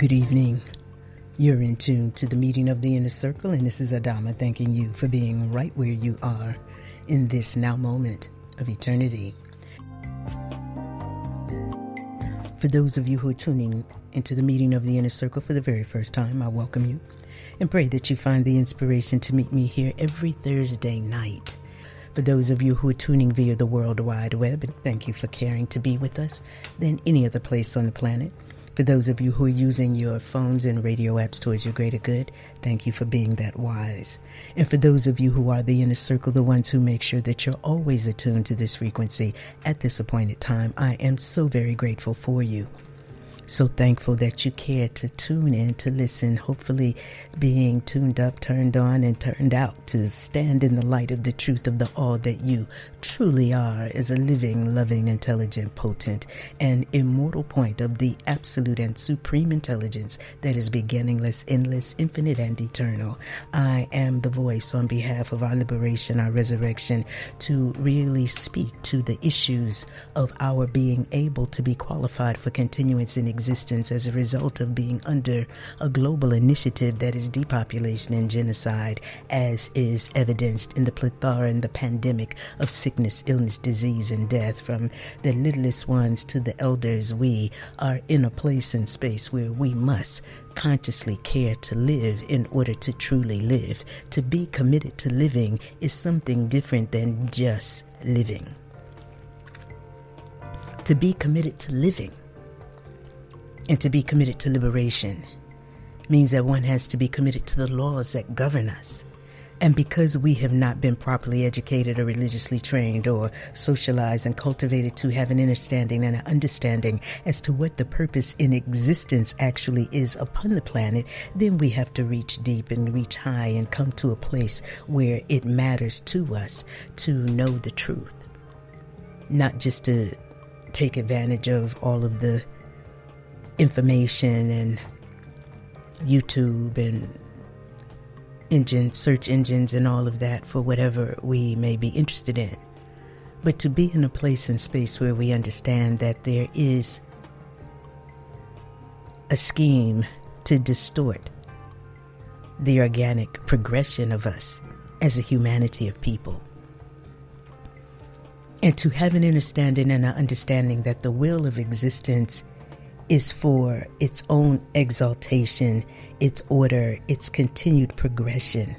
Good evening. You're in tune to the meeting of the Inner Circle, and this is Adama thanking you for being right where you are in this now moment of eternity. For those of you who are tuning into the meeting of the Inner Circle for the very first time, I welcome you and pray that you find the inspiration to meet me here every Thursday night. For those of you who are tuning via the World Wide Web, and thank you for caring to be with us than any other place on the planet. For those of you who are using your phones and radio apps towards your greater good, thank you for being that wise. And for those of you who are the Inner Circle, the ones who make sure that you're always attuned to this frequency at this appointed time, I am so very grateful for you. So thankful that you care to tune in, to listen, hopefully being tuned up, turned on, and turned out to stand in the light of the truth of the all that you truly are as a living, loving, intelligent, potent, and immortal point of the absolute and supreme intelligence that is beginningless, endless, infinite, and eternal. I am the voice on behalf of our liberation, our resurrection, to really speak to the issues of our being able to be qualified for continuance in existence as a result of being under a global initiative that is depopulation and genocide, as is evidenced in the plethora and the pandemic of sickness, illness, disease, and death. From the littlest ones to the elders, we are in a place and space where we must consciously care to live in order to truly live. To be committed to living is something different than just living. To be committed to living and to be committed to liberation means that one has to be committed to the laws that govern us. And because we have not been properly educated or religiously trained or socialized and cultivated to have an understanding and an understanding as to what the purpose in existence actually is upon the planet, then we have to reach deep and reach high and come to a place where it matters to us to know the truth. Not just to take advantage of all of the information and YouTube and search engines and all of that for whatever we may be interested in, but to be in a place and space where we understand that there is a scheme to distort the organic progression of us as a humanity of people. And to have an understanding and an understanding that the will of existence is for its own exaltation, its order, its continued progression,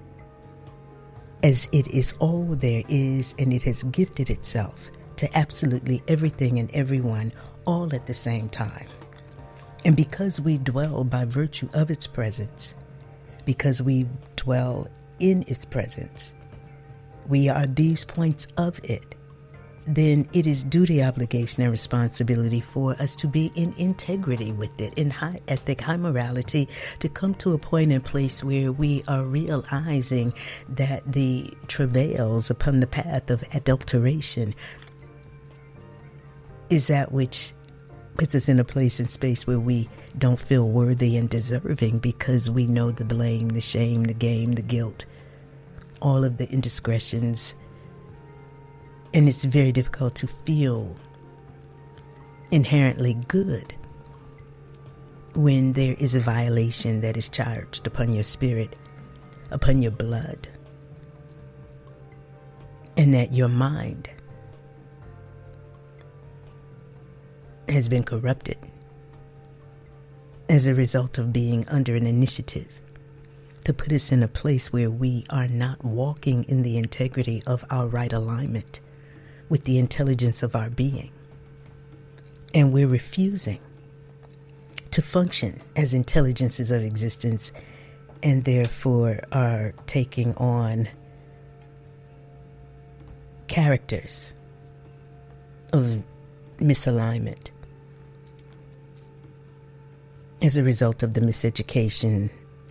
as it is all there is, and it has gifted itself to absolutely everything and everyone all at the same time. And because we dwell by virtue of its presence, because we dwell in its presence, we are these points of it, then it is duty, obligation, and responsibility for us to be in integrity with it, in high ethic, high morality, to come to a point and place where we are realizing that the travails upon the path of adulteration is that which puts us in a place and space where we don't feel worthy and deserving, because we know the blame, the shame, the game, the guilt, all of the indiscretions. And it's very difficult to feel inherently good when there is a violation that is charged upon your spirit, upon your blood, and that your mind has been corrupted as a result of being under an initiative to put us in a place where we are not walking in the integrity of our right alignment with the intelligence of our being. And we're refusing to function as intelligences of existence, and therefore are taking on characters of misalignment as a result of the miseducation,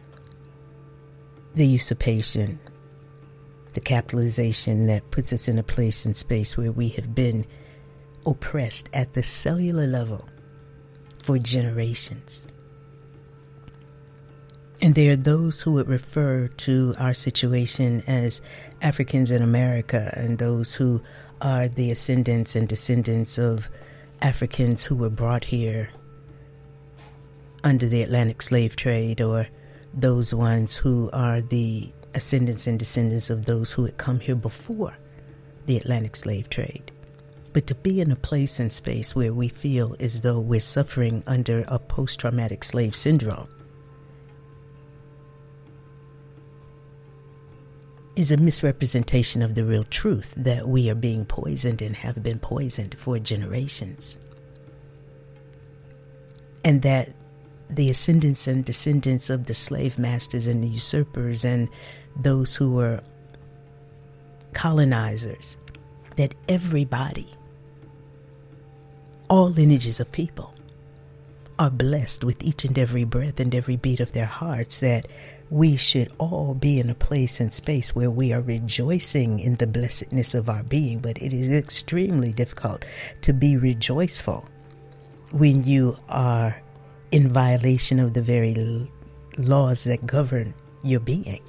the usurpation, the capitalization that puts us in a place and space where we have been oppressed at the cellular level for generations. And there are those who would refer to our situation as Africans in America, and those who are the ascendants and descendants of Africans who were brought here under the Atlantic slave trade, or those ones who are the ascendants and descendants of those who had come here before the Atlantic slave trade. But to be in a place and space where we feel as though we're suffering under a post-traumatic slave syndrome is a misrepresentation of the real truth, that we are being poisoned and have been poisoned for generations. And that the ascendants and descendants of the slave masters and the usurpers and those who were colonizers, that everybody, all lineages of people, are blessed with each and every breath and every beat of their hearts, that we should all be in a place and space where we are rejoicing in the blessedness of our being. But it is extremely difficult to be rejoiceful when you are in violation of the very laws that govern your being.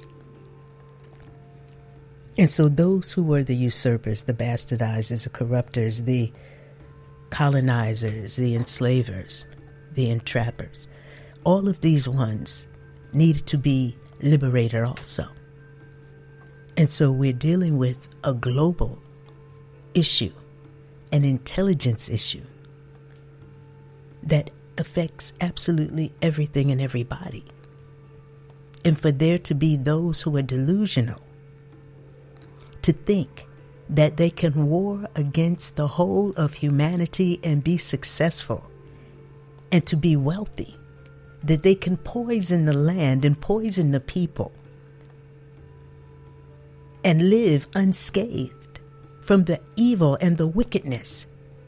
And so those who were the usurpers, the bastardizers, the corruptors, the colonizers, the enslavers, the entrappers, all of these ones needed to be liberated also. And so we're dealing with a global issue, an intelligence issue that affects absolutely everything and everybody. And for there to be those who are delusional to think that they can war against the whole of humanity and be successful and to be wealthy, that they can poison the land and poison the people and live unscathed from the evil and the wickedness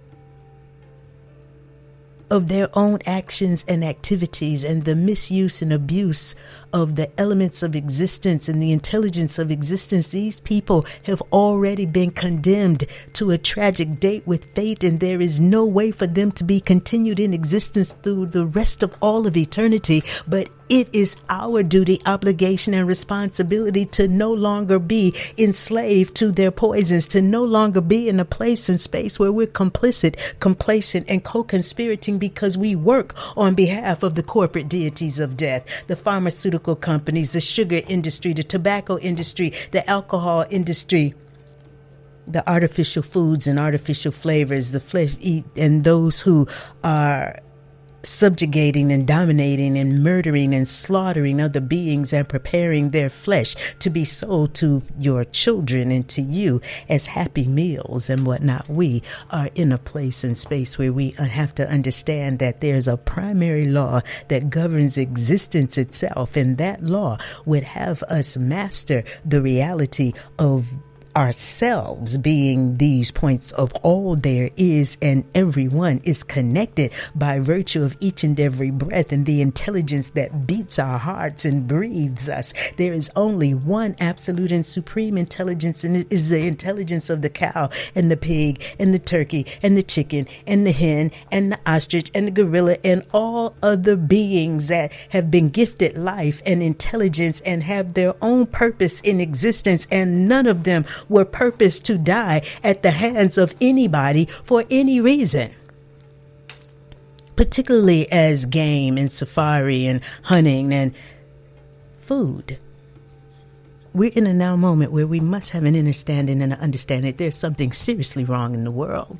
of their own actions and activities, and the misuse and abuse of the elements of existence and the intelligence of existence. These people have already been condemned to a tragic date with fate, and there is no way for them to be continued in existence through the rest of all of eternity. But it is our duty, obligation, and responsibility to no longer be enslaved to their poisons, to no longer be in a place and space where we're complicit, complacent, and co-conspirating because we work on behalf of the corporate deities of death, the pharmaceutical companies, the sugar industry, the tobacco industry, the alcohol industry, the artificial foods and artificial flavors, the flesh eat, and those who are subjugating and dominating and murdering and slaughtering other beings and preparing their flesh to be sold to your children and to you as happy meals and whatnot. We are in a place and space where we have to understand that there's a primary law that governs existence itself, and that law would have us master the reality of ourselves being these points of all there is, and everyone is connected by virtue of each and every breath and the intelligence that beats our hearts and breathes us. There is only one absolute and supreme intelligence, and it is the intelligence of the cow and the pig and the turkey and the chicken and the hen and the ostrich and the gorilla and all other beings that have been gifted life and intelligence and have their own purpose in existence, and none of them were purposed to die at the hands of anybody for any reason, particularly as game and safari and hunting and food. We're in a now moment where we must have an understanding and an understanding that there's something seriously wrong in the world.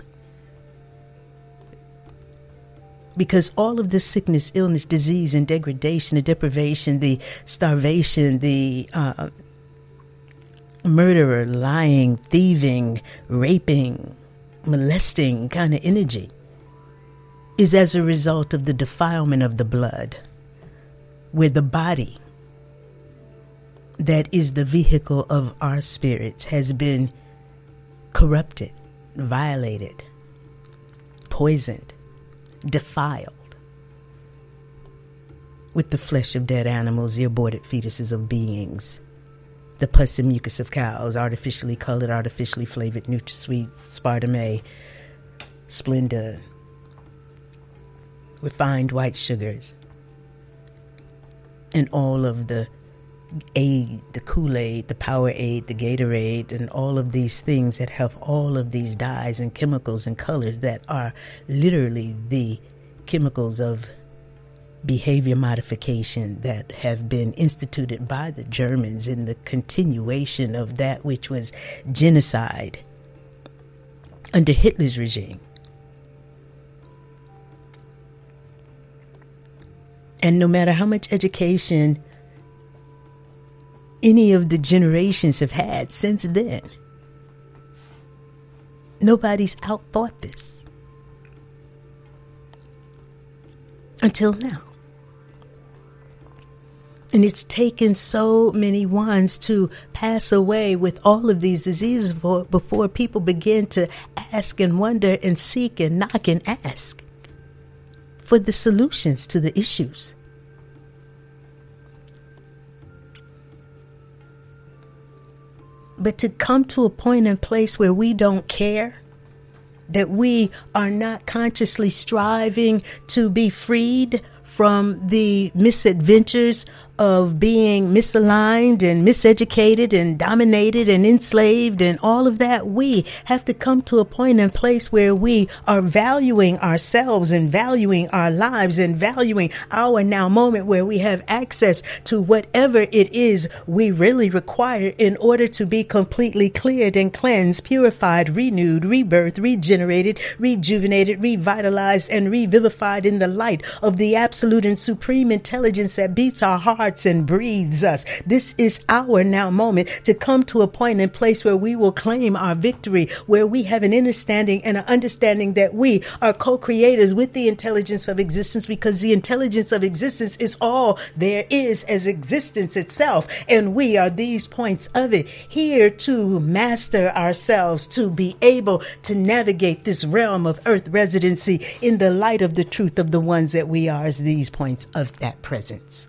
Because all of this sickness, illness, disease, and degradation, the deprivation, the starvation, the murderer, lying, thieving, raping, molesting kind of energy is as a result of the defilement of the blood, where the body that is the vehicle of our spirits has been corrupted, violated, poisoned, defiled with the flesh of dead animals, the aborted fetuses of beings, the pus and mucus of cows, artificially colored, artificially flavored NutraSweet, Spartame, Splenda, refined white sugars, and all of the aid, the Kool-Aid, the Powerade, the Gatorade, and all of these things that have all of these dyes and chemicals and colors that are literally the chemicals of behavior modification that have been instituted by the Germans in the continuation of that which was genocide under Hitler's regime. And no matter how much education any of the generations have had since then, nobody's outthought this until now. And it's taken so many ones to pass away with all of these diseases before people begin to ask and wonder and seek and knock and ask for the solutions to the issues. But to come to a point and place where we don't care, that we are not consciously striving to be freed from the misadventures of being misaligned and miseducated and dominated and enslaved and all of that, we have to come to a point and place where we are valuing ourselves and valuing our lives and valuing our now moment, where we have access to whatever it is we really require in order to be completely cleared and cleansed, purified, renewed, rebirthed, regenerated, rejuvenated, revitalized, and revivified in the light of the absolute and supreme intelligence that beats our hearts and breathes us. This is our now moment to come to a point and place where we will claim our victory, where we have an understanding and an understanding that we are co-creators with the intelligence of existence, because the intelligence of existence is all there is as existence itself. And we are these points of it, here to master ourselves, to be able to navigate this realm of earth residency in the light of the truth of the ones that we are as these points of that presence.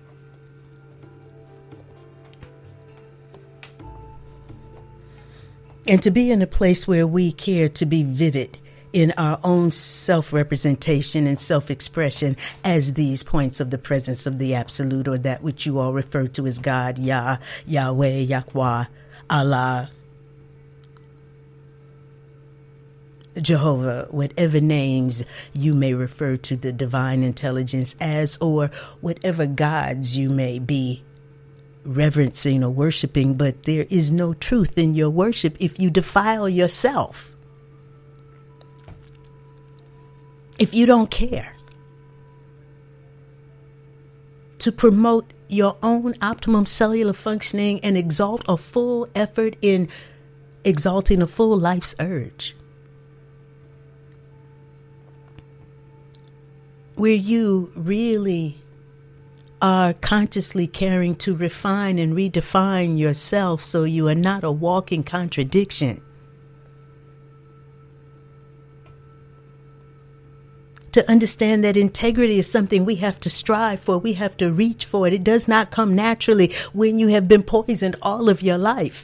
And to be in a place where we care to be vivid in our own self-representation and self-expression as these points of the presence of the absolute, or that which you all refer to as God, Yah, Yahweh, Yahweh, Allah, Jehovah, whatever names you may refer to the divine intelligence as, or whatever gods you may be reverencing or worshiping. But there is no truth in your worship if you defile yourself, if you don't care to promote your own optimum cellular functioning and exalt a full effort in exalting a full life's urge, where you really are consciously caring to refine and redefine yourself so you are not a walking contradiction. To understand that integrity is something we have to strive for, we have to reach for it. It does not come naturally when you have been poisoned all of your life.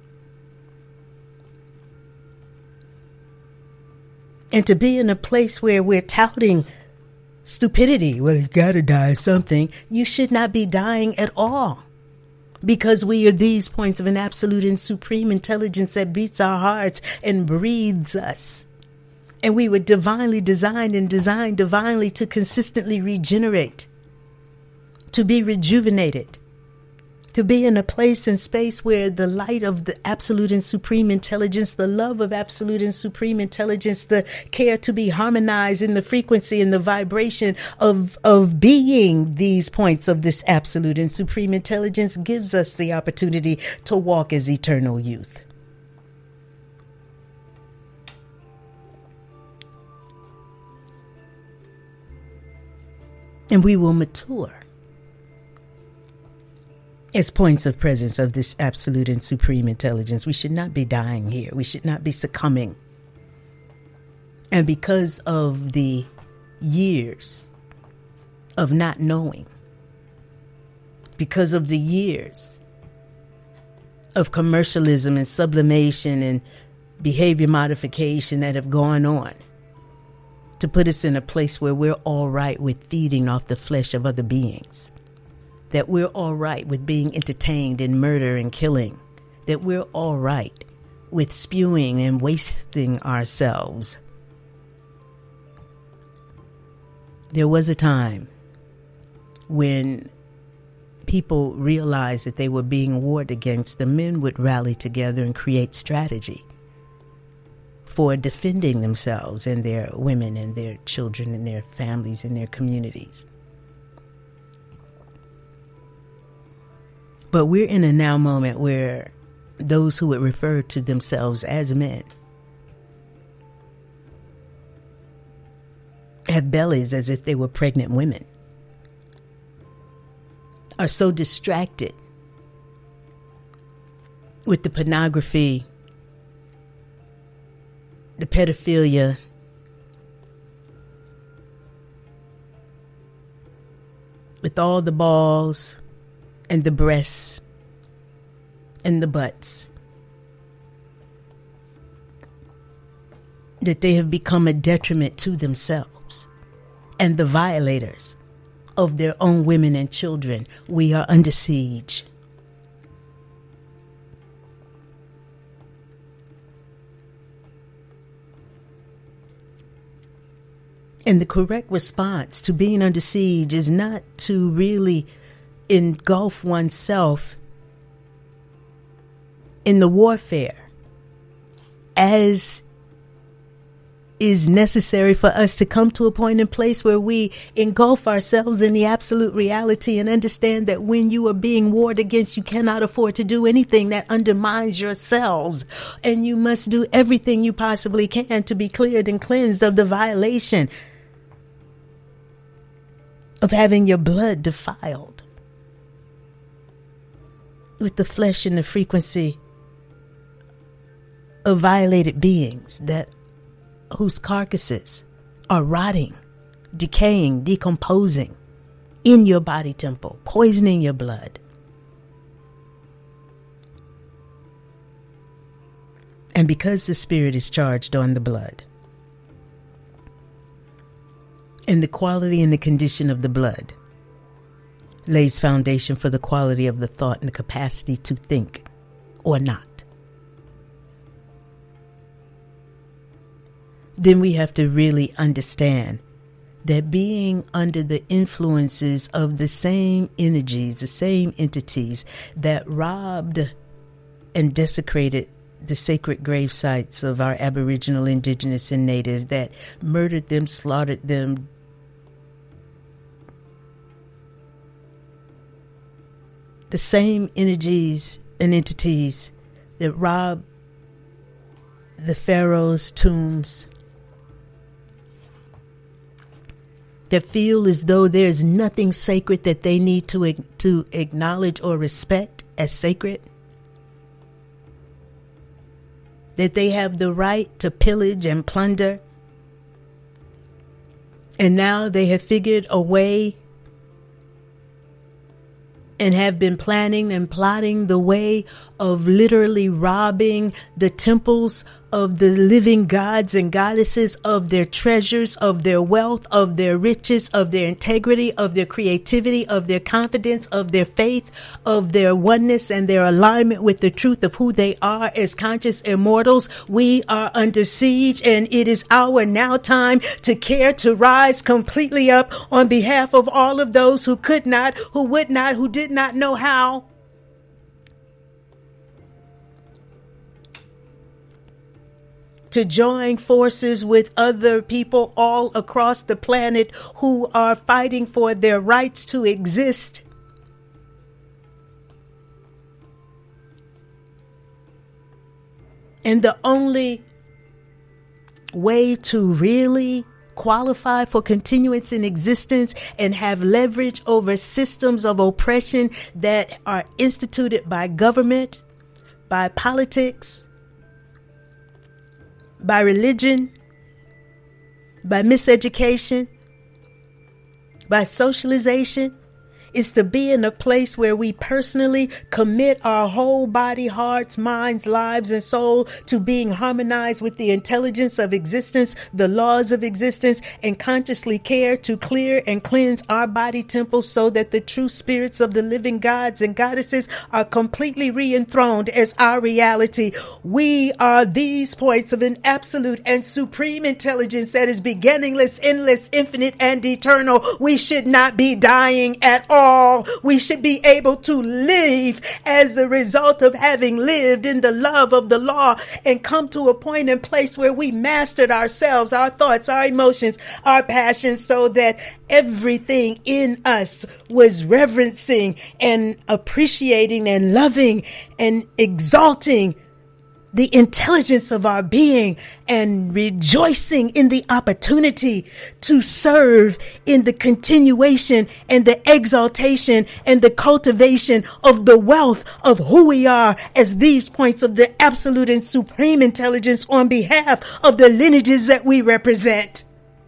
And to be in a place where we're touting stupidity, well, you gotta die of something. You should not be dying at all, because we are these points of an absolute and supreme intelligence that beats our hearts and breathes us. And we were divinely designed and designed divinely to consistently regenerate, to be rejuvenated, to be in a place and space where the light of the absolute and supreme intelligence, the love of absolute and supreme intelligence, the care to be harmonized in the frequency and the vibration of being these points of this absolute and supreme intelligence gives us the opportunity to walk as eternal youth. And we will mature as points of presence of this absolute and supreme intelligence. We should not be dying here. We should not be succumbing. And because of the years of not knowing, because of the years of commercialism and sublimation and behavior modification that have gone on, to put us in a place where we're all right with feeding off the flesh of other beings, that we're all right with being entertained in murder and killing, that we're all right with spewing and wasting ourselves. There was a time when people realized that they were being warred against, the men would rally together and create strategy for defending themselves and their women and their children and their families and their communities. But we're in a now moment where those who would refer to themselves as men have bellies as if they were pregnant women, are so distracted with the pornography, the pedophilia, with all the balls and the breasts and the butts, that they have become a detriment to themselves and the violators of their own women and children. We are under siege. And the correct response to being under siege is not to really engulf oneself in the warfare as is necessary for us to come to a point and place where we engulf ourselves in the absolute reality and understand that when you are being warred against, you cannot afford to do anything that undermines yourselves. And you must do everything you possibly can to be cleared and cleansed of the violation of having your blood defiled with the flesh and the frequency of violated beings whose carcasses are rotting, decaying, decomposing in your body temple, poisoning your blood. And because the spirit is charged on the blood, and the quality and the condition of the blood lays foundation for the quality of the thought and the capacity to think or not, then we have to really understand that being under the influences of the same energies, the same entities that robbed and desecrated the sacred grave sites of our Aboriginal, Indigenous, and Native, that murdered them, slaughtered them, the same energies and entities that robbed the pharaoh's tombs, that feel as though there's nothing sacred that they need to acknowledge or respect as sacred, that they have the right to pillage and plunder, and now they have figured a way and have been planning and plotting the way of literally robbing the temples of the living gods and goddesses of their treasures, of their wealth, of their riches, of their integrity, of their creativity, of their confidence, of their faith, of their oneness and their alignment with the truth of who they are as conscious immortals. We are under siege, and it is our now time to care to rise completely up on behalf of all of those who could not, who would not, who did not know how. To join forces with other people all across the planet who are fighting for their rights to exist. And the only way to really qualify for continuance in existence and have leverage over systems of oppression that are instituted by government, by politics, by religion, by miseducation, by socialization, is to be in a place where we personally commit our whole body, hearts, minds, lives, and soul to being harmonized with the intelligence of existence, the laws of existence, and consciously care to clear and cleanse our body temple so that the true spirits of the living gods and goddesses are completely re-enthroned as our reality. We are these points of an absolute and supreme intelligence that is beginningless, endless, infinite, and eternal. We should not be dying at all. We should be able to live as a result of having lived in the love of the law and come to a point and place where we mastered ourselves, our thoughts, our emotions, our passions, so that everything in us was reverencing and appreciating and loving and exalting the intelligence of our being and rejoicing in the opportunity to serve in the continuation and the exaltation and the cultivation of the wealth of who we are as these points of the absolute and supreme intelligence on behalf of the lineages that we represent.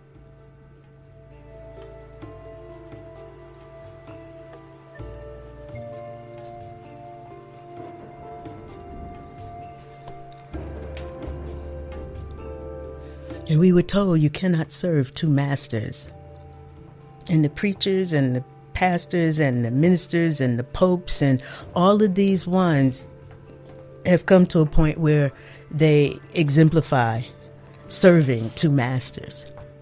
And we were told you cannot serve two masters. And the preachers and the pastors and the ministers and the popes and all of these ones have come to a point where they exemplify serving two masters.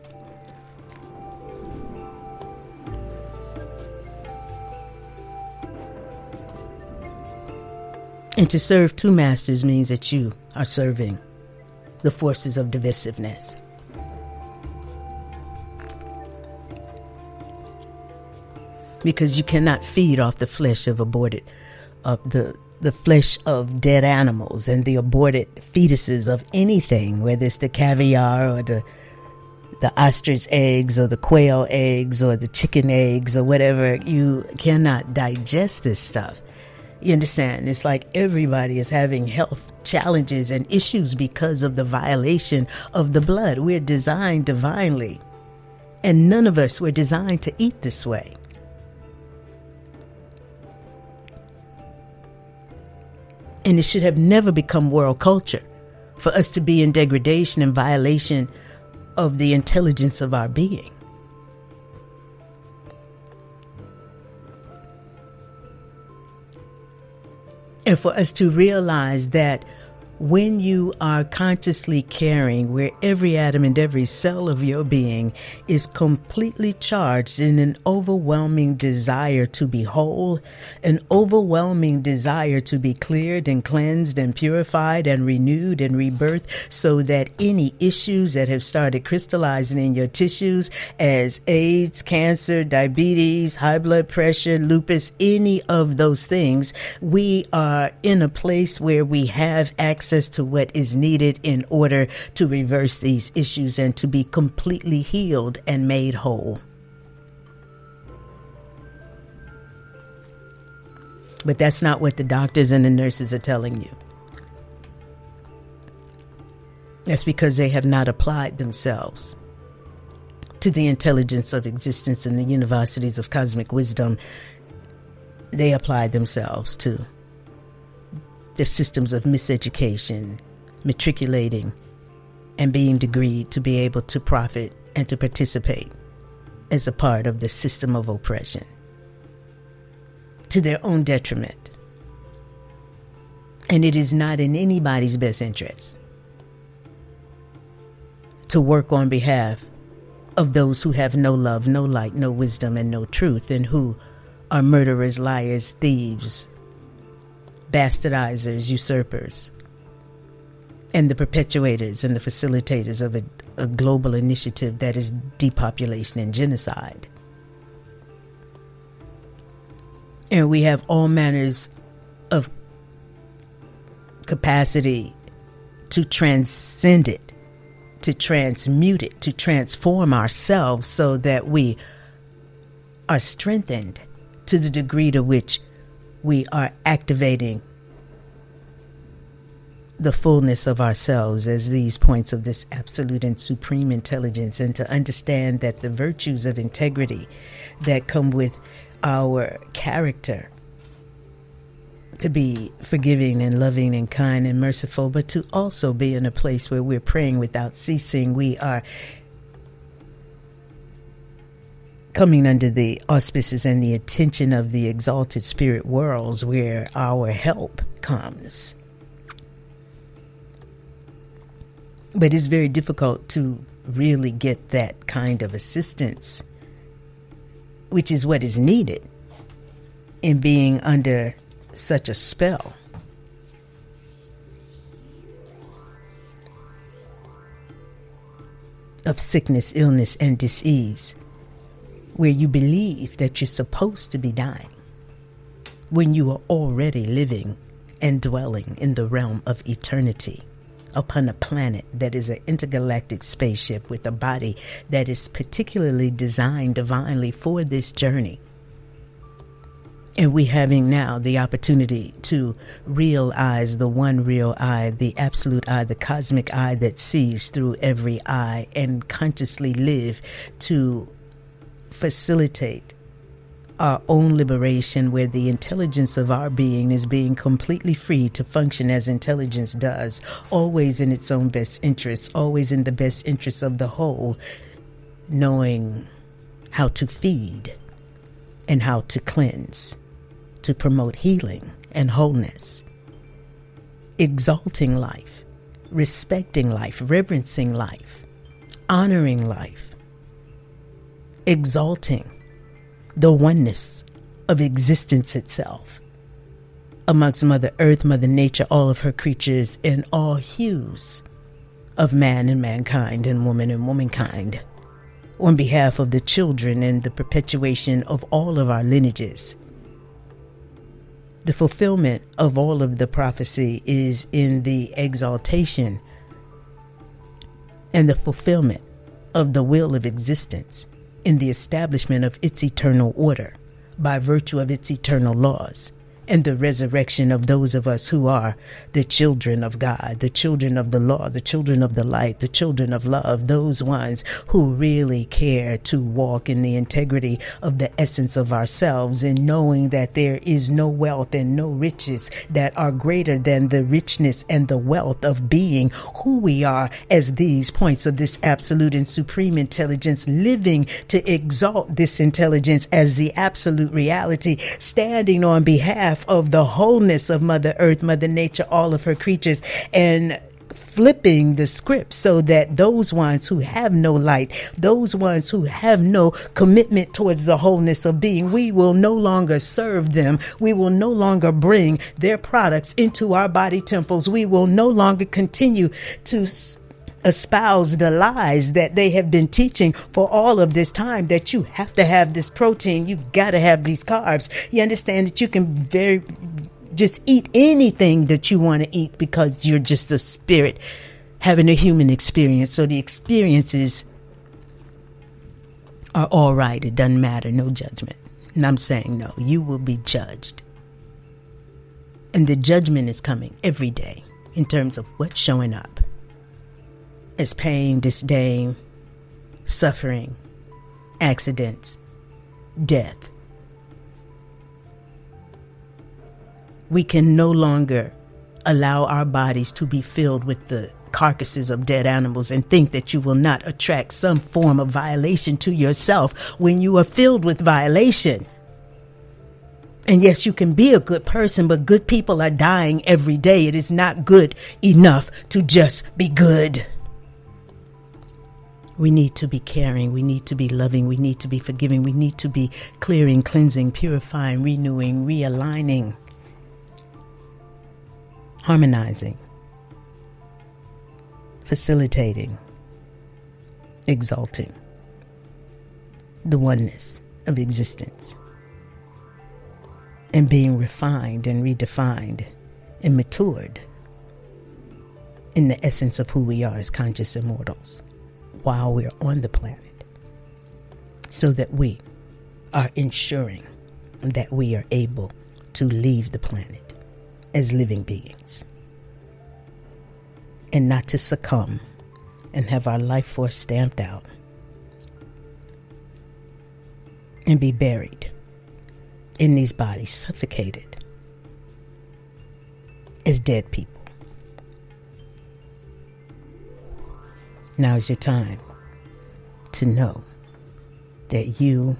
And to serve two masters means that you are serving the forces of divisiveness. Because you cannot feed off the flesh of the flesh of dead animals and the aborted fetuses of anything, whether it's the caviar or the ostrich eggs or the quail eggs or the chicken eggs or whatever. You cannot digest this stuff. You understand? It's like everybody is having health challenges and issues because of the violation of the blood. We're designed divinely, and none of us were designed to eat this way. And it should have never become world culture for us to be in degradation and violation of the intelligence of our being. And for us to realize that when you are consciously caring, where every atom and every cell of your being is completely charged in an overwhelming desire to be whole, an overwhelming desire to be cleared and cleansed and purified and renewed and rebirthed, so that any issues that have started crystallizing in your tissues as AIDS, cancer, diabetes, high blood pressure, lupus, any of those things, we are in a place where we have access to what is needed in order to reverse these issues and to be completely healed and made whole. But that's not what the doctors and the nurses are telling you. That's because they have not applied themselves to the intelligence of existence in the universities of cosmic wisdom. They applied themselves to the systems of miseducation, matriculating, and being degreed to be able to profit and to participate as a part of the system of oppression to their own detriment. And it is not in anybody's best interest to work on behalf of those who have no love, no light, no wisdom, and no truth, and who are murderers, liars, thieves, bastardizers, usurpers, and the perpetuators and the facilitators of a global initiative that is depopulation and genocide. And we have all manners of capacity to transcend it, to transmute it, to transform ourselves so that we are strengthened to the degree to which we are activating the fullness of ourselves as these points of this absolute and supreme intelligence, and to understand that the virtues of integrity that come with our character to be forgiving and loving and kind and merciful, but to also be in a place where we're praying without ceasing. We are coming under the auspices and the attention of the exalted spirit worlds where our help comes. But it's very difficult to really get that kind of assistance, which is what is needed in being under such a spell. Of sickness, illness, and disease, where you believe that you're supposed to be dying when you are already living and dwelling in the realm of eternity upon a planet that is an intergalactic spaceship with a body that is particularly designed divinely for this journey. And we having now the opportunity to realize the one real eye, the absolute eye, the cosmic eye that sees through every eye, and consciously live to facilitate our own liberation, where the intelligence of our being is being completely free to function as intelligence does, always in its own best interests, always in the best interests of the whole, knowing how to feed and how to cleanse, to promote healing and wholeness, exalting life, respecting life, reverencing life, honoring life, exalting the oneness of existence itself amongst Mother Earth, Mother Nature, all of her creatures, and all hues of man and mankind and womankind, on behalf of the children and the perpetuation of all of our lineages. The fulfillment of all of the prophecy is in the exaltation and the fulfillment of the will of existence in the establishment of its eternal order by virtue of its eternal laws, and the resurrection of those of us who are the children of God, the children of the law, the children of the light, the children of love, those ones who really care to walk in the integrity of the essence of ourselves, and knowing that there is no wealth and no riches that are greater than the richness and the wealth of being who we are as these points of this absolute and supreme intelligence, living to exalt this intelligence as the absolute reality, standing on behalf of the wholeness of Mother Earth, Mother Nature, all of her creatures, and flipping the script so that those ones who have no light, those ones who have no commitment towards the wholeness of being, we will no longer serve them. We will no longer bring their products into our body temples. We will no longer continue to espouse the lies that they have been teaching for all of this time, that you have to have this protein, you've got to have these carbs. You understand that you can just eat anything that you want to eat because you're just a spirit having a human experience. So the experiences are all right. It doesn't matter. No judgment. And I'm saying no, you will be judged. And the judgment is coming every day in terms of what's showing up as pain, disdain, suffering, accidents, death. We can no longer allow our bodies to be filled with the carcasses of dead animals and think that you will not attract some form of violation to yourself when you are filled with violation. And yes, you can be a good person, but good people are dying every day. It is not good enough to just be good. We need to be caring. We need to be loving. We need to be forgiving. We need to be clearing, cleansing, purifying, renewing, realigning, harmonizing, facilitating, exalting the oneness of existence, and being refined and redefined and matured in the essence of who we are as conscious immortals while we're on the planet, so that we are ensuring that we are able to leave the planet as living beings and not to succumb and have our life force stamped out and be buried in these bodies, suffocated as dead people. Now is your time to know that you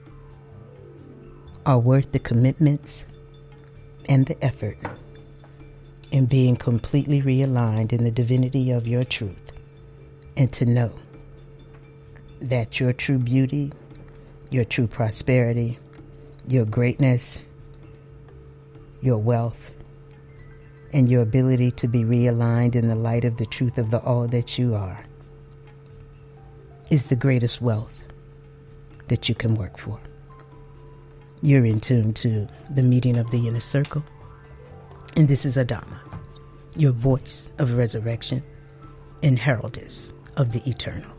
are worth the commitments and the effort in being completely realigned in the divinity of your truth, and to know that your true beauty, your true prosperity, your greatness, your wealth, and your ability to be realigned in the light of the truth of the all that you are is the greatest wealth that you can work for. You're in tune to the meeting of the inner circle, and this is Adama, your voice of resurrection and heraldess of the eternal.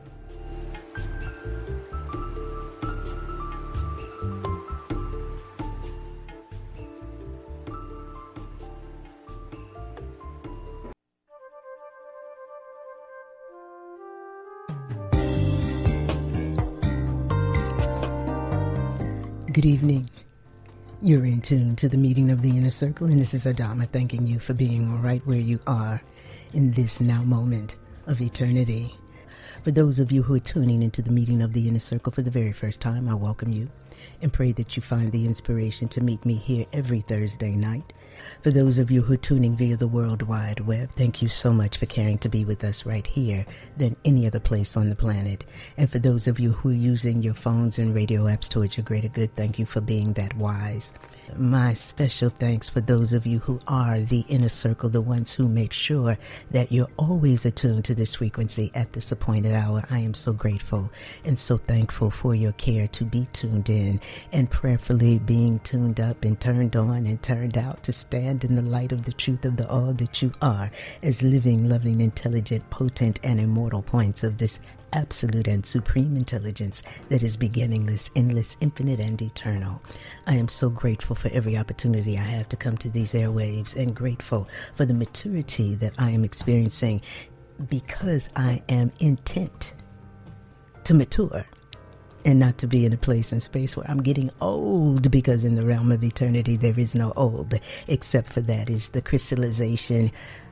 Good evening. You're in tune to the meeting of the inner circle, and this is Adama thanking you for being right where you are in this now moment of eternity. For those of you who are tuning into the meeting of the inner circle for the very first time, I welcome you and pray that you find the inspiration to meet me here every Thursday night. For those of you who are tuning via the World Wide Web, thank you so much for caring to be with us right here than any other place on the planet. And for those of you who are using your phones and radio apps towards your greater good, thank you for being that wise. My special thanks for those of you who are the inner circle, the ones who make sure that you're always attuned to this frequency at this appointed hour. I am so grateful and so thankful for your care to be tuned in and prayerfully being tuned up and turned on and turned out to stand in the light of the truth of the all that you are as living, loving, intelligent, potent, and immortal points of this absolute and supreme intelligence that is beginningless, endless, infinite, and eternal. I am so grateful for every opportunity I have to come to these airwaves, and grateful for the maturity that I am experiencing because I am intent to mature and not to be in a place and space where I'm getting old, because in the realm of eternity there is no old, except for that is the crystallization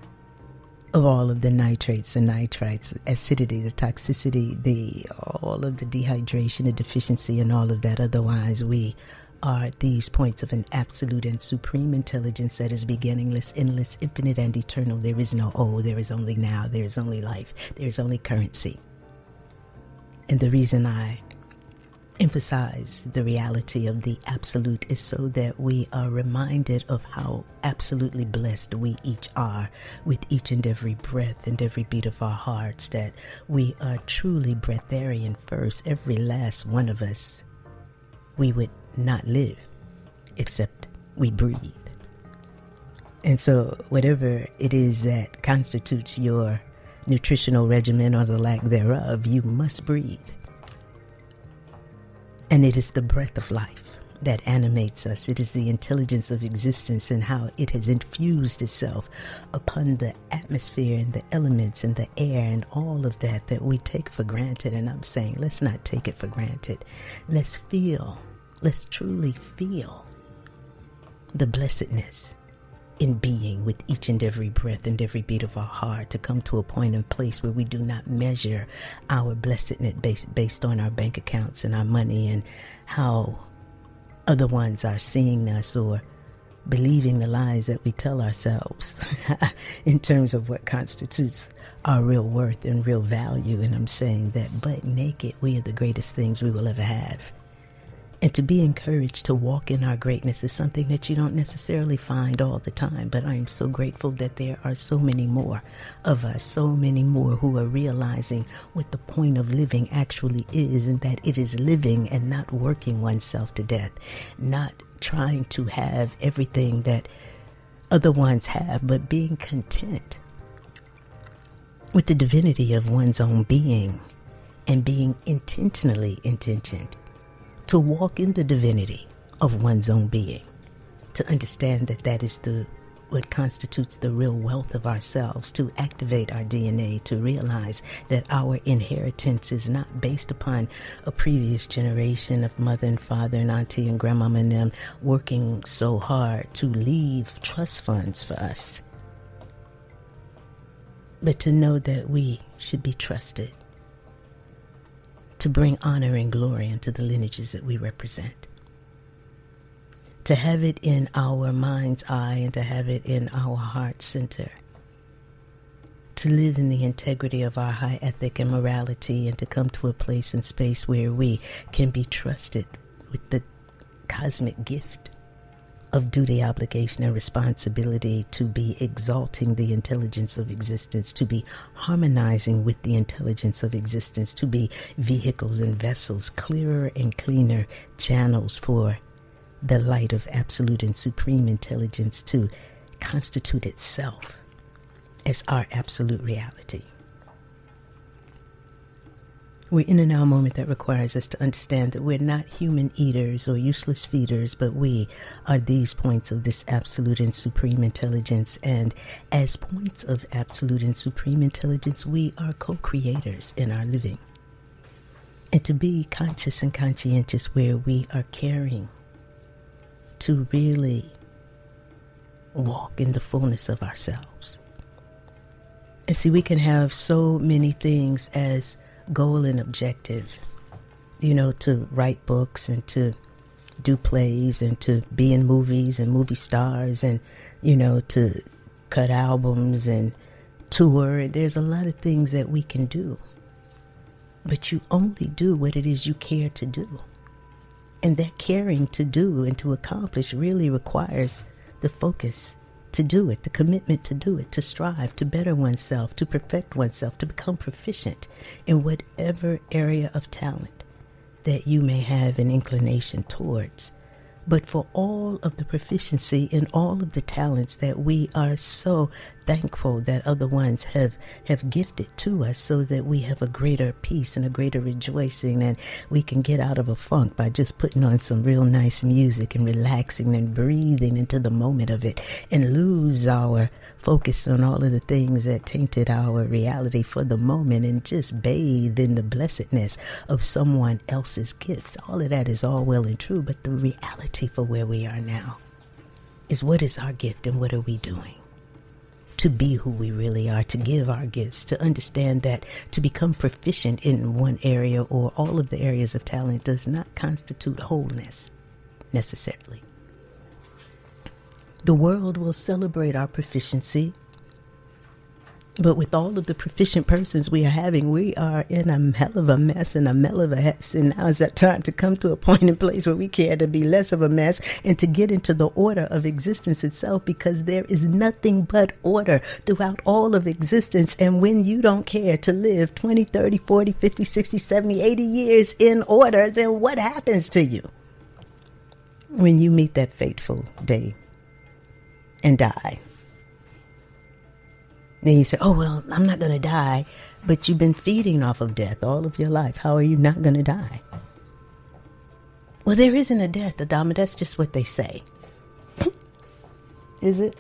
of all of the nitrates and nitrites, acidity, the toxicity, all of the dehydration, the deficiency, and all of that. Otherwise, we are at these points of an absolute and supreme intelligence that is beginningless, endless, infinite, and eternal. There is no old, there is only now, there is only life, there is only currency. And the reason I emphasize the reality of the absolute is so that we are reminded of how absolutely blessed we each are with each and every breath and every beat of our hearts, that we are truly breatharian first. Every last one of us, we would not live except we breathe. And so whatever it is that constitutes your nutritional regimen or the lack thereof, you must breathe. And it is the breath of life that animates us. It is the intelligence of existence and how it has infused itself upon the atmosphere and the elements and the air and all of that that we take for granted. And I'm saying, let's not take it for granted. Let's feel, let's truly feel the blessedness in being with each and every breath and every beat of our heart, to come to a point and place where we do not measure our blessedness based on our bank accounts and our money and how other ones are seeing us, or believing the lies that we tell ourselves in terms of what constitutes our real worth and real value. And I'm saying that butt naked, we are the greatest things we will ever have. And to be encouraged to walk in our greatness is something that you don't necessarily find all the time. But I am so grateful that there are so many more of us, so many more who are realizing what the point of living actually is, and that it is living and not working oneself to death, not trying to have everything that other ones have, but being content with the divinity of one's own being and being intentionally intentioned to walk in the divinity of one's own being, to understand that that is the what constitutes the real wealth of ourselves, to activate our DNA, to realize that our inheritance is not based upon a previous generation of mother and father and auntie and grandmama and them working so hard to leave trust funds for us, but to know that we should be trusted to bring honor and glory into the lineages that we represent. To have it in our mind's eye and to have it in our heart center. To live in the integrity of our high ethic and morality, and to come to a place and space where we can be trusted with the cosmic gift of duty, obligation, and responsibility to be exalting the intelligence of existence, to be harmonizing with the intelligence of existence, to be vehicles and vessels, clearer and cleaner channels for the light of absolute and supreme intelligence to constitute itself as our absolute reality. We're in a now moment that requires us to understand that we're not human eaters or useless feeders, but we are these points of this absolute and supreme intelligence. And as points of absolute and supreme intelligence, we are co-creators in our living. And to be conscious and conscientious where we are caring to really walk in the fullness of ourselves. And see, we can have so many things as goal and objective, to write books and to do plays and to be in movies and movie stars and, to cut albums and tour. And there's a lot of things that we can do. But you only do what it is you care to do. And that caring to do and to accomplish really requires the focus to do it, the commitment to do it, to strive, to better oneself, to perfect oneself, to become proficient in whatever area of talent that you may have an inclination towards. But for all of the proficiency in all of the talents that we are so thankful that other ones have gifted to us, so that we have a greater peace and a greater rejoicing, and we can get out of a funk by just putting on some real nice music and relaxing and breathing into the moment of it, and lose our focus on all of the things that tainted our reality for the moment, and just bathe in the blessedness of someone else's gifts. All of that is all well and true, but the reality for where we are now is, what is our gift and what are we doing to be who we really are, to give our gifts, to understand that to become proficient in one area or all of the areas of talent does not constitute wholeness necessarily. The world will celebrate our proficiency, but with all of the proficient persons we are having, we are in a hell of a mess and a hell of a mess. And now is that time to come to a point and place where we care to be less of a mess and to get into the order of existence itself, because there is nothing but order throughout all of existence. And when you don't care to live 20, 30, 40, 50, 60, 70, 80 years in order, then what happens to you when you meet that fateful day and die? Then you say, oh, well, I'm not going to die. But you've been feeding off of death all of your life. How are you not going to die? Well, there isn't a death, Adama. That's just what they say. Is it?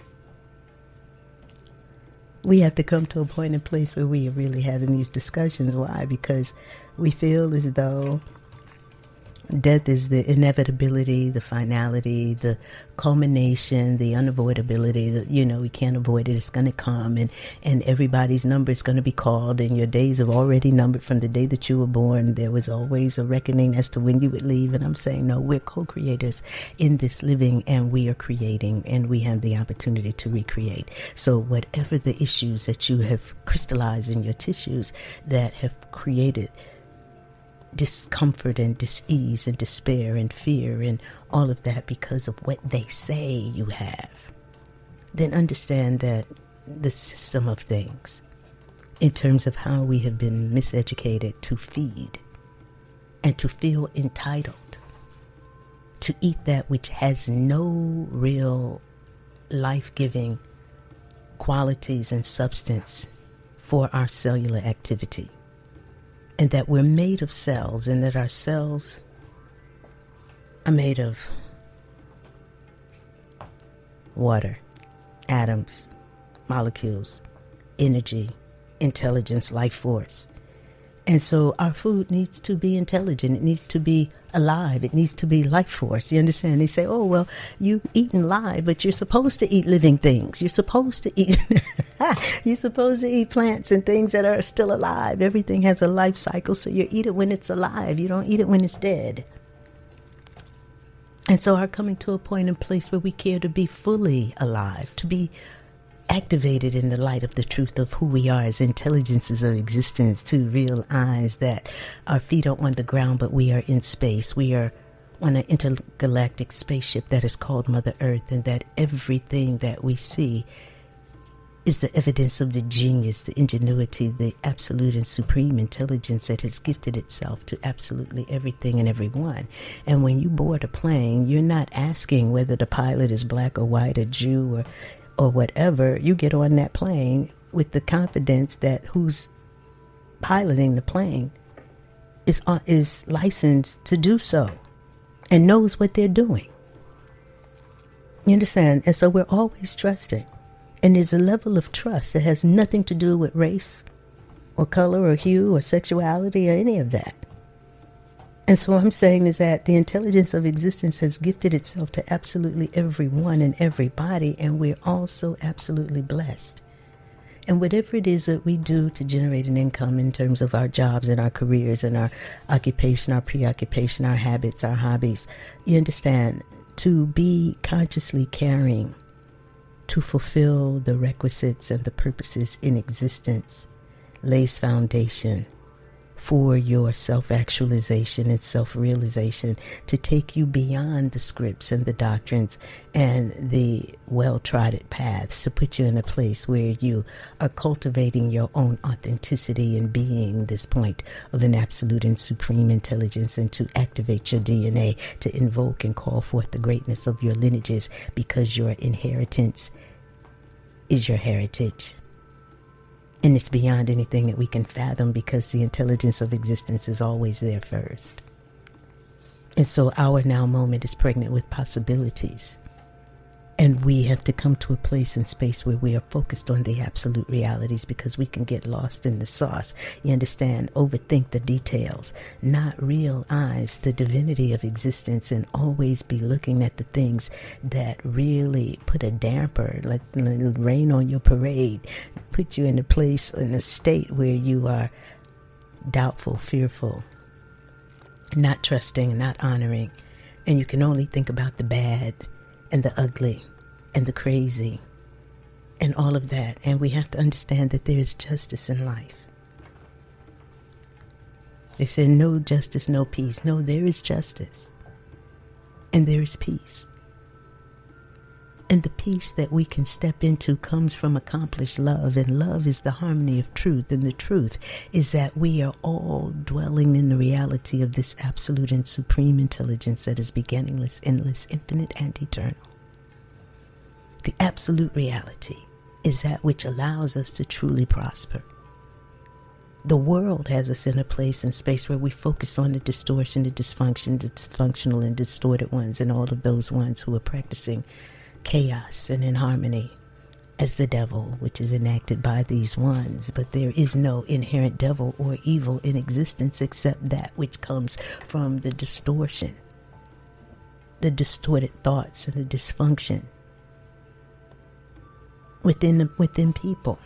We have to come to a point and place where we are really having these discussions. Why? Because we feel as though death is the inevitability, the finality, the culmination, the unavoidability. That, we can't avoid it. It's going to come, and everybody's number is going to be called, and your days have already numbered from the day that you were born. There was always a reckoning as to when you would leave. And I'm saying, no, we're co-creators in this living, and we are creating, and we have the opportunity to recreate. So whatever the issues that you have crystallized in your tissues that have created discomfort and dis-ease and despair and fear and all of that because of what they say you have, then understand that the system of things, in terms of how we have been miseducated to feed and to feel entitled to eat that which has no real life-giving qualities and substance for our cellular activity. And that we're made of cells, and that our cells are made of water, atoms, molecules, energy, intelligence, life force. And so our food needs to be intelligent. It needs to be alive. It needs to be life force. You understand? They say, oh, well, you eating live, but you're supposed to eat living things. You're supposed to eat, you're supposed to eat plants and things that are still alive. Everything has a life cycle, so you eat it when it's alive. You don't eat it when it's dead. And so our coming to a point and place where we care to be fully alive, to be activated in the light of the truth of who we are as intelligences of existence, to realize that our feet are on the ground, but we are in space. We are on an intergalactic spaceship that is called Mother Earth, and that everything that we see is the evidence of the genius, the ingenuity, the absolute and supreme intelligence that has gifted itself to absolutely everything and everyone. And when you board a plane, you're not asking whether the pilot is black or white or Jew or whatever. You get on that plane with the confidence that who's piloting the plane is licensed to do so and knows what they're doing. You understand? And so we're always trusting. And there's a level of trust that has nothing to do with race or color or hue or sexuality or any of that. And so what I'm saying is that the intelligence of existence has gifted itself to absolutely everyone and everybody, and we're all so absolutely blessed. And whatever it is that we do to generate an income in terms of our jobs and our careers and our occupation, our preoccupation, our habits, our hobbies, you understand, to be consciously caring to fulfill the requisites and the purposes in existence lays foundation for your self-actualization and self-realization, to take you beyond the scripts and the doctrines and the well-trodden paths, to put you in a place where you are cultivating your own authenticity and being this point of an absolute and supreme intelligence, and to activate your DNA, to invoke and call forth the greatness of your lineages, because your inheritance is your heritage. And it's beyond anything that we can fathom, because the intelligence of existence is always there first. And so our now moment is pregnant with possibilities. And we have to come to a place and space where we are focused on the absolute realities, because we can get lost in the sauce. You understand? Overthink the details, not realize the divinity of existence, and always be looking at the things that really put a damper, like rain on your parade, put you in a place, in a state where you are doubtful, fearful, not trusting, not honoring. And you can only think about the bad and the ugly and the crazy and all of that. And we have to understand that there is justice in life. They said no justice, no peace. No, there is justice and there is peace. And the peace that we can step into comes from accomplished love. And love is the harmony of truth. And the truth is that we are all dwelling in the reality of this absolute and supreme intelligence that is beginningless, endless, infinite, and eternal. The absolute reality is that which allows us to truly prosper. The world has us in a place and space where we focus on the distortion, the dysfunction, the dysfunctional and distorted ones, and all of those ones who are practicing chaos and inharmony as the devil, which is enacted by these ones. But there is no inherent devil or evil in existence except that which comes from the distortion, the distorted thoughts, and the dysfunction within people.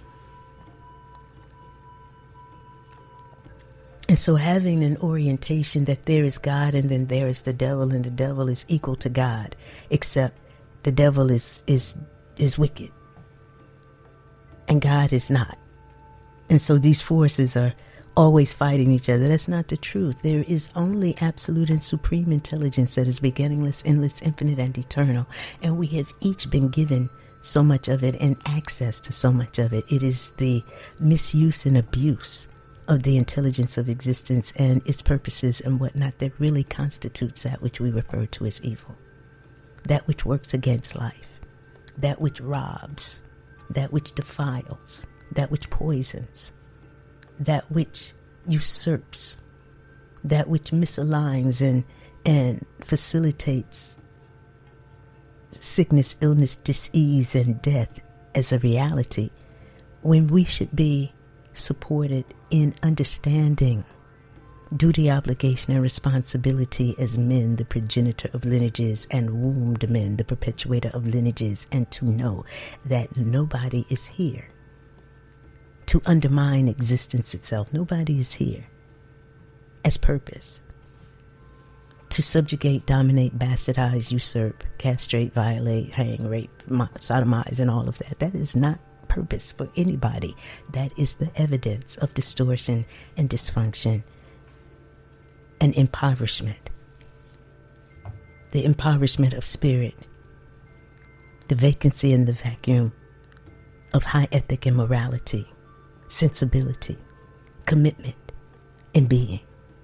And so having an orientation that there is God and then there is the devil, and the devil is equal to God, except the devil is wicked and God is not. And so these forces are always fighting each other. That's not the truth. There is only absolute and supreme intelligence that is beginningless, endless, infinite, and eternal. And we have each been given so much of it and access to so much of it. It is the misuse and abuse of the intelligence of existence and its purposes and whatnot that really constitutes that which we refer to as evil. That which works against life, that which robs, that which defiles, that which poisons, that which usurps, that which misaligns and facilitates sickness, illness, disease, and death as a reality when we should be supported in understanding duty, obligation, and responsibility as men, the progenitor of lineages, and wombed men, the perpetuator of lineages, and to know that nobody is here to undermine existence itself. Nobody is here as purpose to subjugate, dominate, bastardize, usurp, castrate, violate, hang, rape, sodomize, and all of that. That is not purpose for anybody. That is the evidence of distortion and dysfunction and impoverishment. The impoverishment of spirit, the vacancy and the vacuum of high ethic and morality, sensibility, commitment, and being.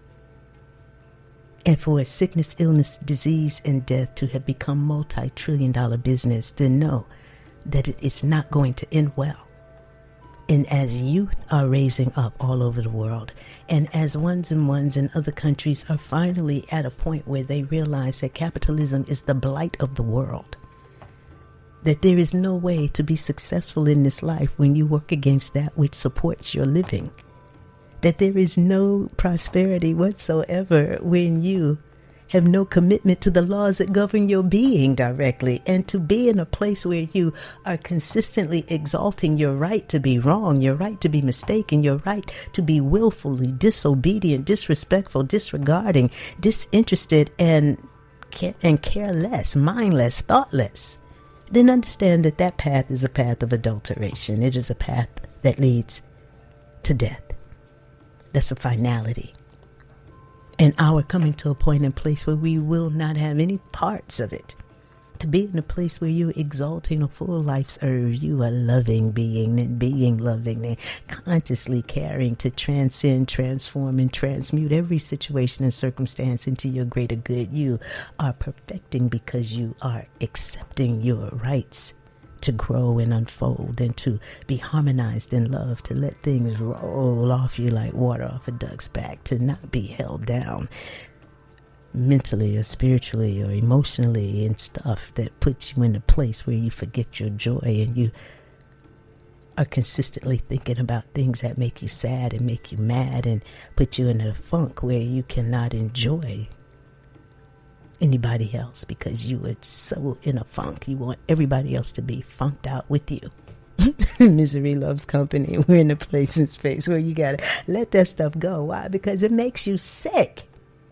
And for sickness, illness, disease, and death to have become multi-trillion-dollar business, then know that it is not going to end well. And as youth are raising up all over the world, and as ones in other countries are finally at a point where they realize that capitalism is the blight of the world, that there is no way to be successful in this life when you work against that which supports your living, that there is no prosperity whatsoever when you have no commitment to the laws that govern your being directly, and to be in a place where you are consistently exalting your right to be wrong, your right to be mistaken, your right to be willfully disobedient, disrespectful, disregarding, disinterested, and careless, mindless, thoughtless, then understand that that path is a path of adulteration. It is a path that leads to death. That's a finality. And our coming to a point and place where we will not have any parts of it. To be in a place where you're exalting a full life's urge, you are loving being and being loving and consciously caring to transcend, transform, and transmute every situation and circumstance into your greater good. You are perfecting because you are accepting your rights to grow and unfold and to be harmonized in love, to let things roll off you like water off a duck's back, to not be held down mentally or spiritually or emotionally in stuff that puts you in a place where you forget your joy and you are consistently thinking about things that make you sad and make you mad and put you in a funk where you cannot enjoy anybody else because you are so in a funk. You want everybody else to be funked out with you. Misery loves company. We're in a place and space where you gotta let that stuff go. Why? Because it makes you sick.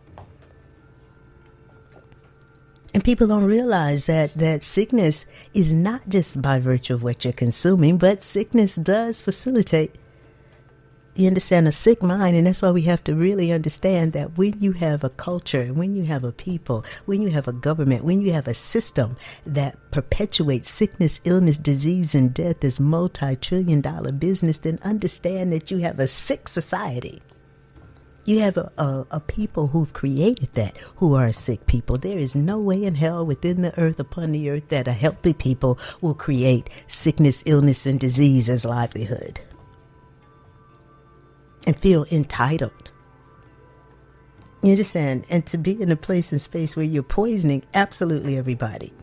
And people don't realize that sickness is not just by virtue of what you're consuming, but sickness does facilitate, you understand, a sick mind. And that's why we have to really understand that when you have a culture, when you have a people, when you have a government, when you have a system that perpetuates sickness, illness, disease, and death as multi-trillion-dollar business, then understand that you have a sick society. You have a people who've created that, who are sick people. There is no way in hell within the earth, upon the earth, that a healthy people will create sickness, illness, and disease as livelihood and feel entitled. You understand? And to be in a place and space where you're poisoning absolutely everybody.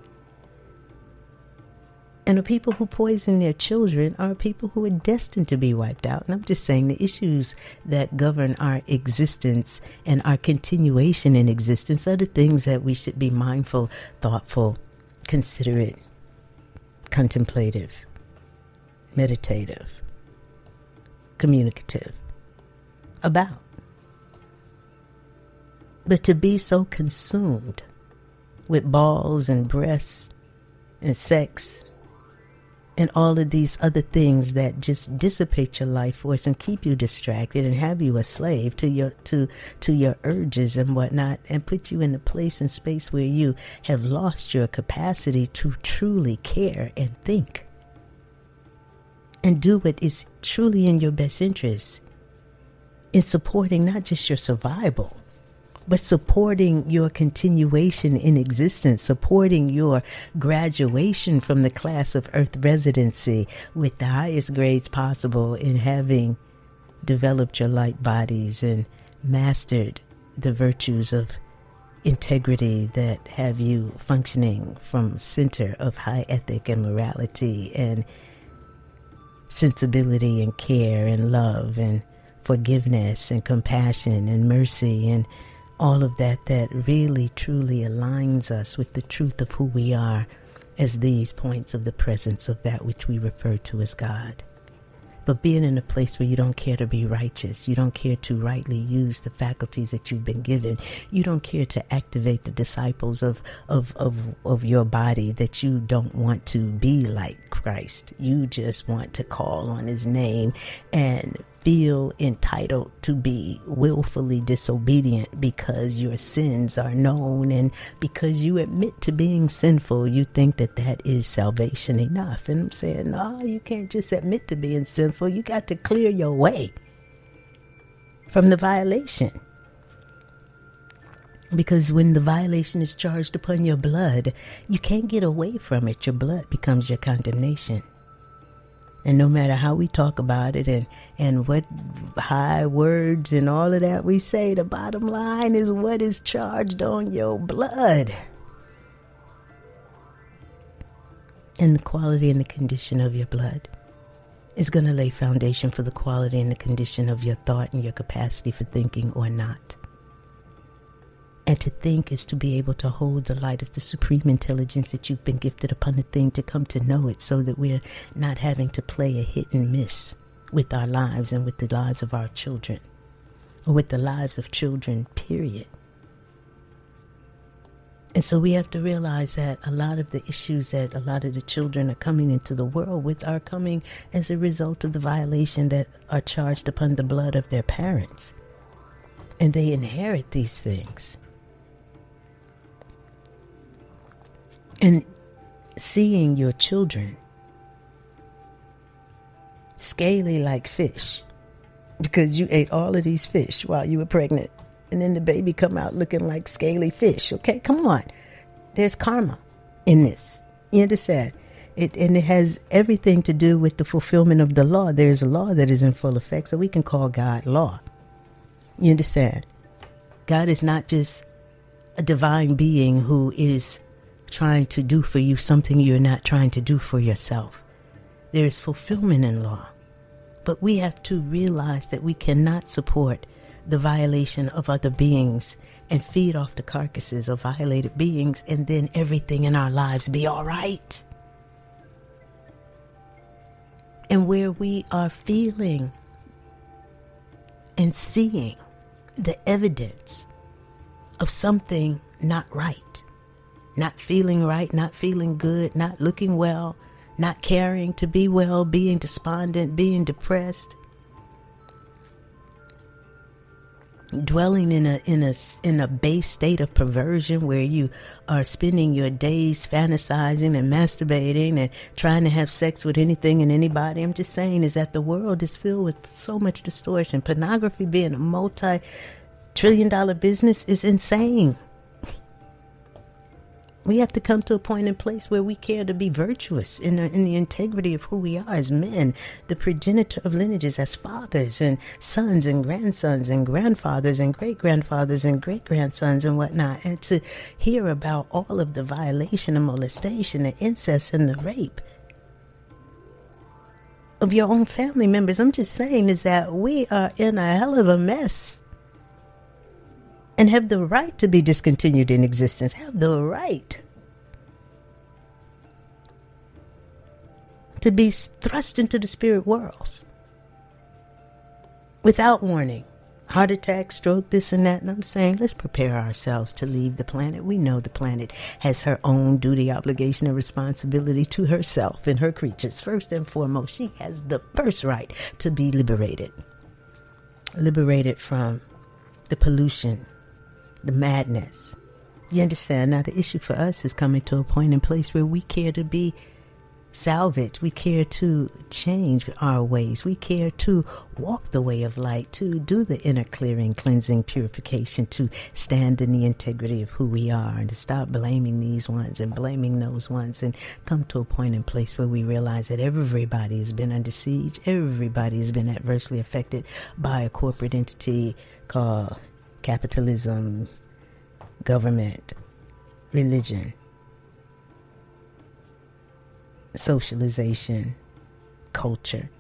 And the people who poison their children are people who are destined to be wiped out. And I'm just saying the issues that govern our existence and our continuation in existence are the things that we should be mindful, thoughtful, considerate, contemplative, meditative, communicative about. But to be so consumed with balls and breasts and sex and all of these other things that just dissipate your life force and keep you distracted and have you a slave to your urges and whatnot, and put you in a place and space where you have lost your capacity to truly care and think and do what is truly in your best interest in supporting not just your survival, but supporting your continuation in existence, supporting your graduation from the class of Earth residency with the highest grades possible, in having developed your light bodies and mastered the virtues of integrity that have you functioning from center of high ethic and morality, and sensibility and care and love and forgiveness and compassion and mercy and all of that really truly aligns us with the truth of who we are as these points of the presence of that which we refer to as God. But being in a place where you don't care to be righteous, you don't care to rightly use the faculties that you've been given, you don't care to activate the disciples of your body, that you don't want to be like Christ. You just want to call on his name and feel entitled to be willfully disobedient because your sins are known, and because you admit to being sinful, you think that is salvation enough. And I'm saying, no, you can't just admit to being sinful. You got to clear your way from the violation. Because when the violation is charged upon your blood, you can't get away from it. Your blood becomes your condemnation. And no matter how we talk about it and what high words and all of that we say, the bottom line is what is charged on your blood. And the quality and the condition of your blood is going to lay foundation for the quality and the condition of your thought and your capacity for thinking or not. And to think is to be able to hold the light of the supreme intelligence that you've been gifted upon the thing, to come to know it, so that we're not having to play a hit and miss with our lives and with the lives of our children, or with the lives of children, period. And so we have to realize that a lot of the issues that a lot of the children are coming into the world with are coming as a result of the violation that are charged upon the blood of their parents. And they inherit these things. And seeing your children scaly like fish because you ate all of these fish while you were pregnant, and then the baby come out looking like scaly fish. Okay, come on. There's karma in this. You understand? And it has everything to do with the fulfillment of the law. There's a law that is in full effect, so we can call God law. You understand? God is not just a divine being who is trying to do for you something you're not trying to do for yourself. There is fulfillment in law. But we have to realize that we cannot support the violation of other beings and feed off the carcasses of violated beings, and then everything in our lives be all right. And where we are feeling and seeing the evidence of something not right, not feeling right, not feeling good, not looking well, not caring to be well, being despondent, being depressed, dwelling in a base state of perversion where you are spending your days fantasizing and masturbating and trying to have sex with anything and anybody. I'm just saying is that the world is filled with so much distortion. Pornography being a multi-trillion-dollar business is insane. We have to come to a point and place where we care to be virtuous in the integrity of who we are as men, the progenitor of lineages, as fathers and sons and grandsons and grandfathers and great-grandfathers and great-grandsons and whatnot, and to hear about all of the violation and molestation and incest and the rape of your own family members. I'm just saying is that we are in a hell of a mess. And have the right to be discontinued in existence. Have the right to be thrust into the spirit worlds without warning. Heart attack, stroke, this and that. And I'm saying, let's prepare ourselves to leave the planet. We know the planet has her own duty, obligation, and responsibility to herself and her creatures. First and foremost, she has the first right to be liberated. Liberated from the pollution, the madness. You understand? Now the issue for us is coming to a point and place where we care to be salvaged. We care to change our ways. We care to walk the way of light, to do the inner clearing, cleansing, purification, to stand in the integrity of who we are, and to stop blaming these ones and blaming those ones, and come to a point and place where we realize that everybody has been under siege. Everybody has been adversely affected by a corporate entity called capitalism, government, religion, socialization, culture,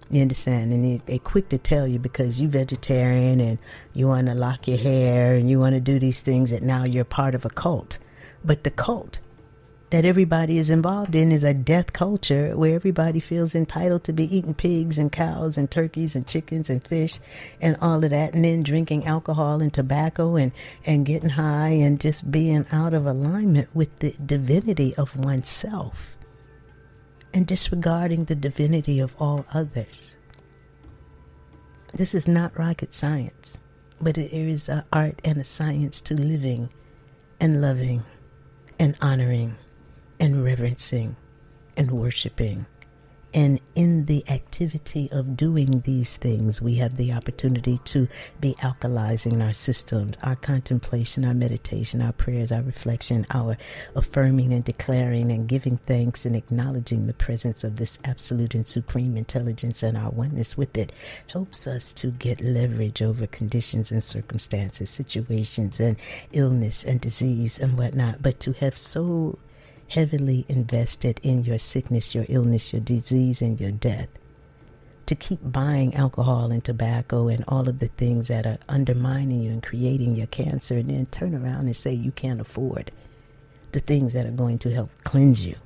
You understand? And they're quick to tell you because you're vegetarian and you want to lock your hair and you want to do these things that now you're part of a cult. But the cult that everybody is involved in is a death culture where everybody feels entitled to be eating pigs and cows and turkeys and chickens and fish and all of that, and then drinking alcohol and tobacco and getting high and just being out of alignment with the divinity of oneself and disregarding the divinity of all others. This is not rocket science, but it is an art and a science to living and loving and honoring and reverencing and worshiping. And in the activity of doing these things, we have the opportunity to be alkalizing our systems, our contemplation, our meditation, our prayers, our reflection, our affirming and declaring and giving thanks and acknowledging the presence of this absolute and supreme intelligence and our oneness with it helps us to get leverage over conditions and circumstances, situations and illness and disease and whatnot. But to have so heavily invested in your sickness, your illness, your disease, and your death, to keep buying alcohol and tobacco and all of the things that are undermining you and creating your cancer, and then turn around and say you can't afford the things that are going to help cleanse you,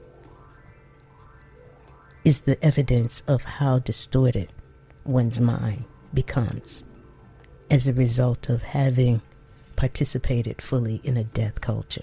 is the evidence of how distorted one's mind becomes as a result of having participated fully in a death culture,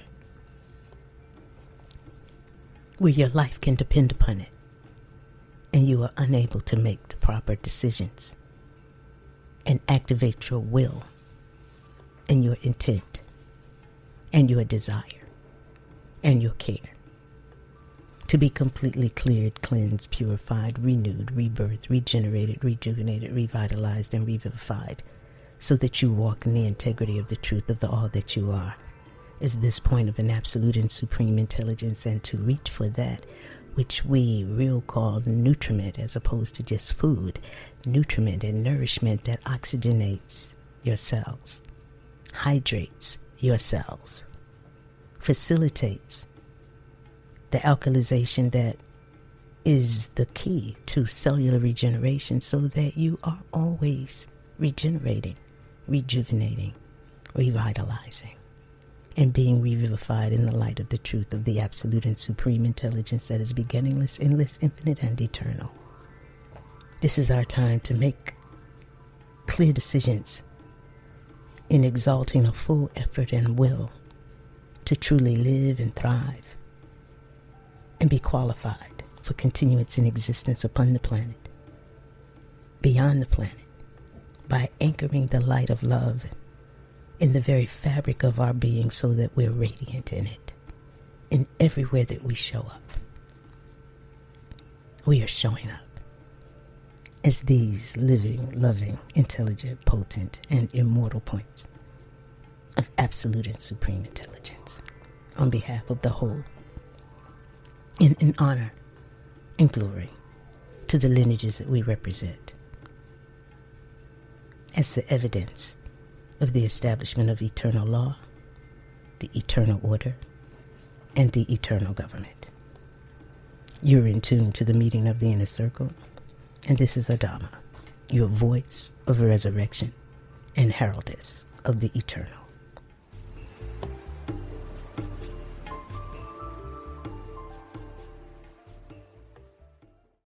where your life can depend upon it, and you are unable to make the proper decisions and activate your will and your intent and your desire and your care to be completely cleared, cleansed, purified, renewed, rebirthed, regenerated, rejuvenated, revitalized, and revivified, so that you walk in the integrity of the truth of the all that you are, is this point of an absolute and supreme intelligence, and to reach for that which we real call nutriment as opposed to just food, nutriment and nourishment that oxygenates your cells, hydrates your cells, facilitates the alkalization that is the key to cellular regeneration, so that you are always regenerating, rejuvenating, revitalizing, and being revivified in the light of the truth of the absolute and supreme intelligence that is beginningless, endless, infinite, and eternal. This is our time to make clear decisions in exalting a full effort and will to truly live and thrive and be qualified for continuance in existence upon the planet, beyond the planet, by anchoring the light of love in the very fabric of our being, so that we're radiant in it, in everywhere that we show up. We are showing up as these living, loving, intelligent, potent, and immortal points of absolute and supreme intelligence on behalf of the whole, in honor and glory to the lineages that we represent, as the evidence of the establishment of eternal law, the eternal order, and the eternal government. You're in tune to the meeting of the inner circle, and this is Adama, your voice of resurrection and heraldess of the eternal.